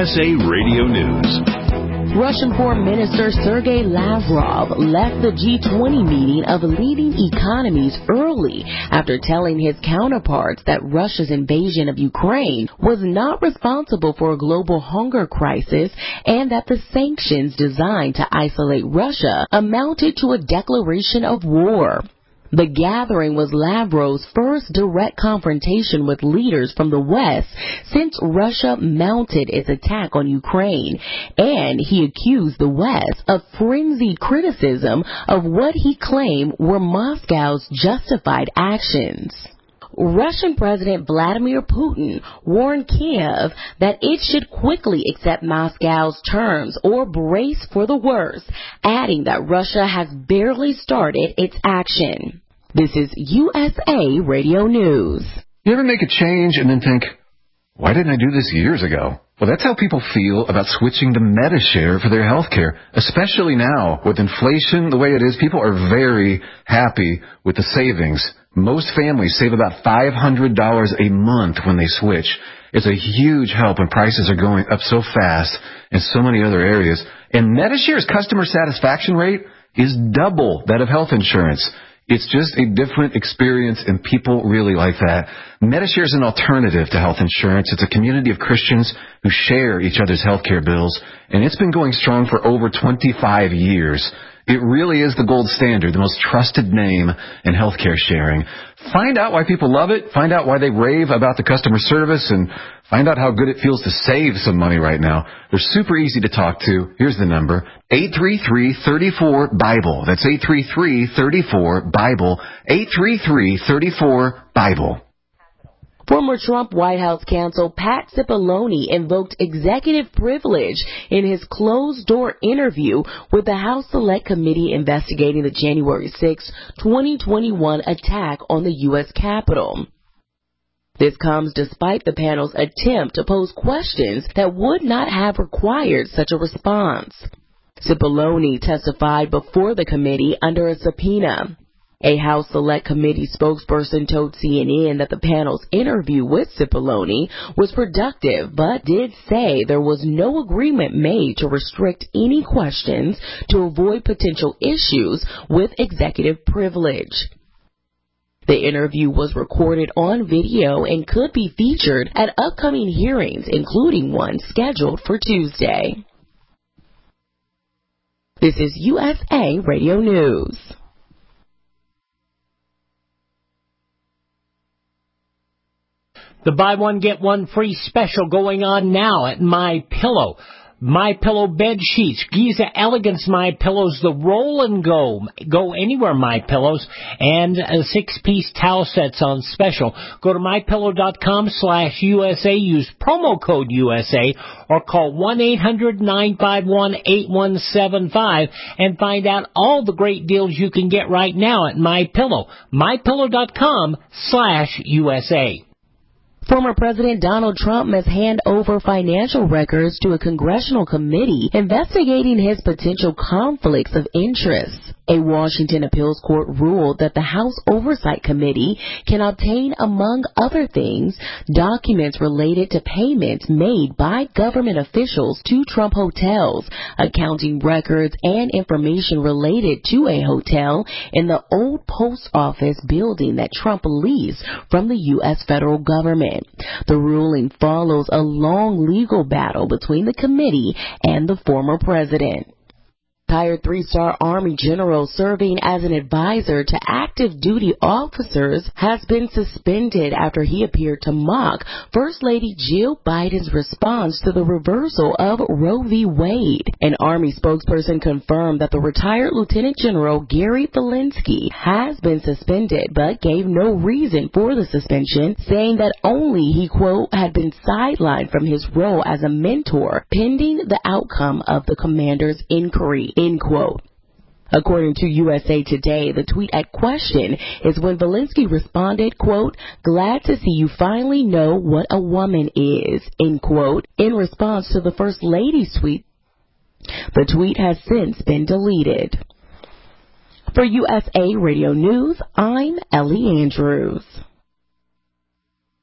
USA Radio News. Russian Foreign Minister Sergei Lavrov left the G20 meeting of leading economies early after telling his counterparts that Russia's invasion of Ukraine was not responsible for a global hunger crisis and that the sanctions designed to isolate Russia amounted to a declaration of war. The gathering was Lavrov's first direct confrontation with leaders from the West since Russia mounted its attack on Ukraine, and he accused the West of frenzied criticism of what he claimed were Moscow's justified actions. Russian President Vladimir Putin warned Kiev that it should quickly accept Moscow's terms or brace for the worst, adding that Russia has barely started its action. This is USA Radio News. You ever make a change and then think, why didn't I do this years ago? Well, that's how people feel about switching to Medi-Share for their health care, especially now with inflation the way it is. People are very happy with the savings. Most families save about $500 a month when they switch. It's a huge help when prices are going up so fast in so many other areas. And Medi-Share's customer satisfaction rate is double that of health insurance. It's just a different experience, and people really like that. Medi-Share is an alternative to health insurance. It's a community of Christians who share each other's health care bills, and it's been going strong for over 25 years. It really is the gold standard, the most trusted name in healthcare sharing. Find out why people love it. Find out why they rave about the customer service, and find out how good it feels to save some money right now. They're super easy to talk to. Here's the number, 833-34-BIBLE. That's 833-34-BIBLE, 833-34-BIBLE. Former Trump White House counsel Pat Cipollone invoked executive privilege in his closed-door interview with the House Select Committee investigating the January 6, 2021 attack on the U.S. Capitol. This comes despite the panel's attempt to pose questions that would not have required such a response. Cipollone testified before the committee under a subpoena. A House Select Committee spokesperson told CNN that the panel's interview with Cipollone was productive, but did say there was no agreement made to restrict any questions to avoid potential issues with executive privilege. The interview was recorded on video and could be featured at upcoming hearings, including one scheduled for Tuesday. This is USA Radio News. The buy one, get one free special going on now at MyPillow. MyPillow bed sheets, Giza Elegance MyPillows, the roll and go anywhere MyPillows, and 6-piece towel sets on special. Go to mypillow.com/USA, use promo code USA, or call 1-800-951-8175 and find out all the great deals you can get right now at MyPillow. mypillow.com/USA. Former President Donald Trump must hand over financial records to a congressional committee investigating his potential conflicts of interest. A Washington appeals court ruled that the House Oversight Committee can obtain, among other things, documents related to payments made by government officials to Trump hotels, accounting records, and information related to a hotel in the old post office building that Trump leased from the U.S. federal government. The ruling follows a long legal battle between the committee and the former president. Retired 3-star Army general serving as an advisor to active duty officers has been suspended after he appeared to mock First Lady Jill Biden's response to the reversal of Roe v. Wade. An Army spokesperson confirmed that the retired Lieutenant General Gary Volesky has been suspended, but gave no reason for the suspension, saying that only he, quote, had been sidelined from his role as a mentor pending the outcome of the commander's inquiry. End quote. According to USA Today, the tweet at question is when Volesky responded, quote, "Glad to see you finally know what a woman is," end quote, in response to the First Lady's tweet. The tweet has since been deleted. For USA Radio News, I'm Ellie Andrews.